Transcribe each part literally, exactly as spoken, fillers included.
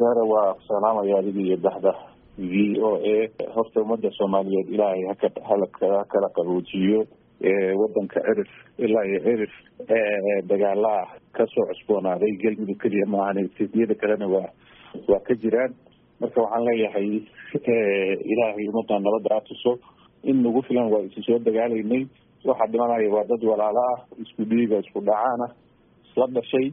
sare waa salaamaya adiga iyo baxda v o a horta ummadda Soomaaliyeed ilaahay ha ka kala qaboojiyo wadanka cirif ilaa iyo cirif dagaalaha ka soo cusboonaaday galmudug kaliya maahan sidiyada kalena waa waa ka jiraan marka waxaan leeyahay ilaahay ummadda nabadda tuso in nagu filan waa isu soo dagaalaynay waxa dhimanaya waa dad walaalo ah isku dhiiga isku dhacaana isla dhashay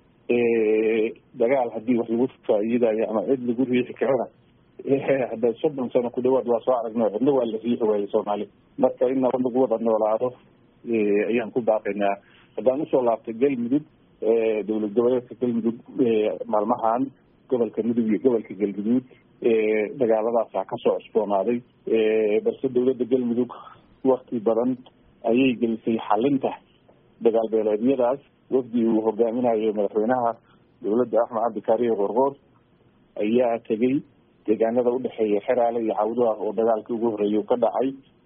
dagaal haddii wax lagu faa'iidayo ama cid lagu riixi karana hadda soddon sano ku dhawaad waa soo aragnay cidna waa la riixi waayey Soomaali marka in nabad lagu wada noolaado ayaan ku baaqaynaa haddaan usoo laabtay galmudug dowlad goboleedka galmudug maalmahan gobolka mudug iyo gobolka galguduud dagaaladaasa ka soo cusboonaaday balse dowladda galmudug waqti badan ayay gelisay xalinta dagaal beeleedyadaas wafdi uu hogaaminayo madaxweynaha dowladda Axmed Cabdi Kaariye Qorqor ayaa tegay deegaanada u dhexeeya Xeraale iyo Cawdwaaq oo dagaalkii ugu horeeyay ka dhacay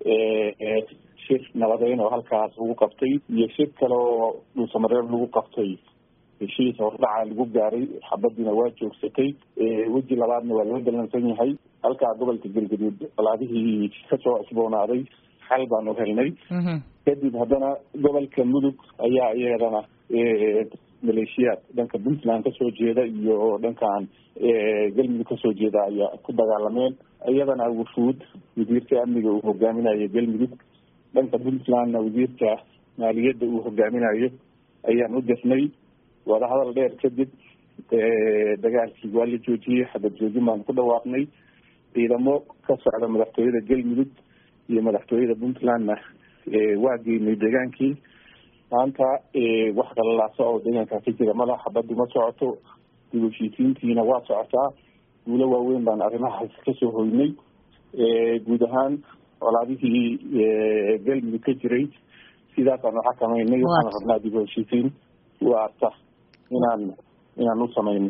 shir nabadeyn oo halkaas lagu qabtay iyo shir kale oo dhulsamareeb lagu qabtay heshiis hordhaca lagu gaaray xabadiina waa joogsatay weji labaadna waa loo dalansan yahay halkaa gobolka galguduud walaadihii ka soo cusboonaaday xal baan u helnay kadib haddana gobolka mudug ayaa iyadana maleeshiyaad dhanka Puntland ka soo jeeda iyo dhankan galmudug ka soo jeeda ayaa ku dagaalameen iyadana wufuud wasiirka amniga uu hogaaminayo galmudug dhanka Puntlandna wasiirka maaliyadda uu hogaaminayo ayaan u gasnay wada hadal dheer kadib dagaalkii waa la joojiyey xabad joojin baan ku dhawaaqnay ciidamo ka socda madaxtooyada galmudug iyo madaxtooyada Puntlandna waa geynay deegaankii maanta wax qalalaasa oo deegaanka ka jira madax xabadu ma socoto dibushiitiintiina waa socotaa guulo waaweyn baan arrimahaas ka soo hoynay guud ahaan walaadihii galmudug ka jiray sidaasaan u xakamaynay waxaan rabnaa dibushiitiin waarta inaan inaan u samayno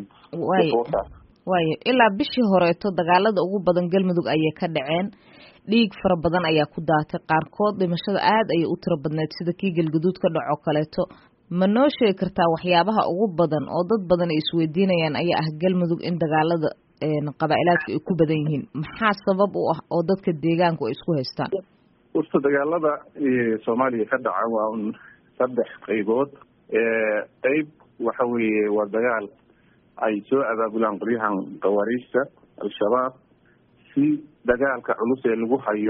waayo ilaa bishii horeeto dagaalada ugu badan galmudug ayay ka dhaceen dhiig fara badan ayaa ku daatay qaarkood dhimashada aad ayay u tiro badneed sida kii galguduud ka dhaco kaleeto ma noo sheegi kartaa waxyaabaha ugu badan oo dad badan ay isweydiinayaan ayaa ah galmudug in dagaalada qabaa'ilaadka ay ku badan yihiin maxaa sabab u ah oo dadka deegaanku ay isku haystaan horta dagaalada Soomaaliya ka dhaca waa un saddex qaybood qayb waxa weeye waa dagaal ay soo abaabulaan qolyahan qawaariijta al-shabaab si dagaalka culus ee lagu hayo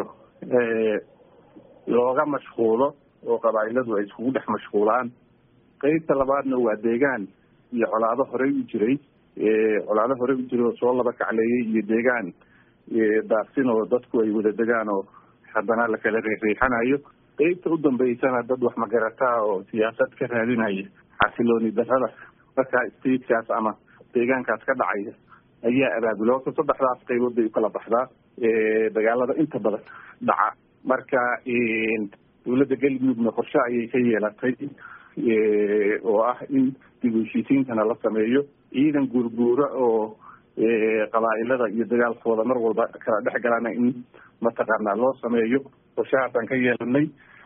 looga mashquulo oo qabaa'iladu ay iskugu dhex mashquulaan qaybta labaadna waa deegaan iyo colaado horey u jiray colaado horey u jiray oo soo laba kacleeyay iyo deegaan daaqsin oo dadku ay wada degaan oo haddana la kala riixriixanayo qaybta u dambeysana dad wax magarataa oo siyaasad ka raadinaya xasilooni darrada markaa statekaas ama deegaankaas ka dhacaya ayaa abaabulo horta saddexdaas qaybood bay ukala baxdaa dagaalada inta badan dhaca marka dowladda galmudugna qorshe ayay ka yeelatay oo ah in dib u heshiisiintana la sameeyo ciidan guurguura oo qabaa'ilada iyo dagaalkooda mar walba kala dhex galana in mataqaanaa loo sameeyo qorshahaasaan ka yeelanay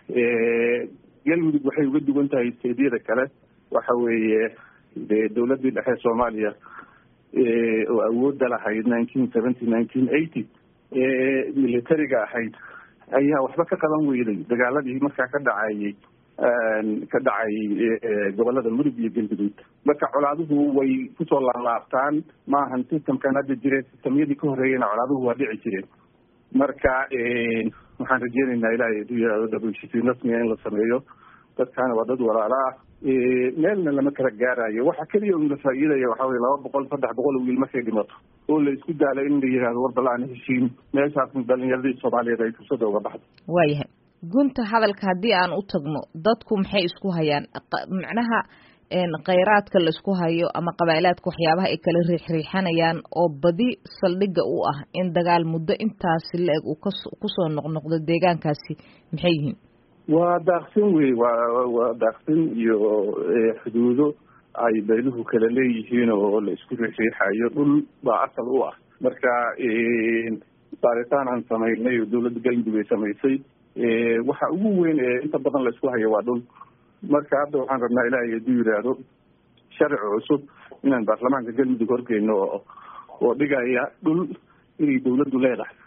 galmudug waxay uga duwan tahay steedyada kale waxa weeye dowladdii dhexe Soomaaliya oo awoodda lahayd nineteen seventy nineteen eighty militariga ahayd ayaa waxba ka qaban weyday dagaaladii markaa ka dhacayay ka dhacay gobolada mudug iyo galguduud marka colaaduhu way kusoo laalaabtaan maahan systemkan hadda jire systemyadii ka horeeyana colaaduhu waa dhici jireen marka waxaan rajeynaynaa ilaahay dabulshisiin rasmiga in la sameeyo dadkaana waa dad walaala ah meelna lama kala gaarayo waxa keliya un la faa'iidaya waxa weye laba boqol saddex boqol oo wiil markay dhimato oo la isku daalo in la yihahdo war balaan heshiin meeshaas dhalinyaradii Soomaaliyeed ay fursada uga baxdo waayahay gunta hadalka haddii aan u tagno dadku maxay isku hayaan macnaha khayraadka la isku hayo ama qabaa'ilaadka waxyaabaha ay kala riixriixanayaan oo badi saldhigga u ah in dagaal muddo intaasi la-eg uu kusoo noqnoqdo deegaankaasi maxay yihiin waa daaqsin wey waa waa daaqsin iyo xuduudo ay beeluhu kala leeyihiin oo la isku riixriixayo dhul baa asal u ah marka baaritaan aan samaynay oo dowladda galmudug ay samaysay waxa ugu weyn ee inta badan la isku hayo waa dhul marka hadda waxaan rabnaa ilaahay hadduu yidhaahdo sharci cusub inaan baarlamaanka galmudug horgeyno oo oo dhigaya dhul inay dawladdu leedahay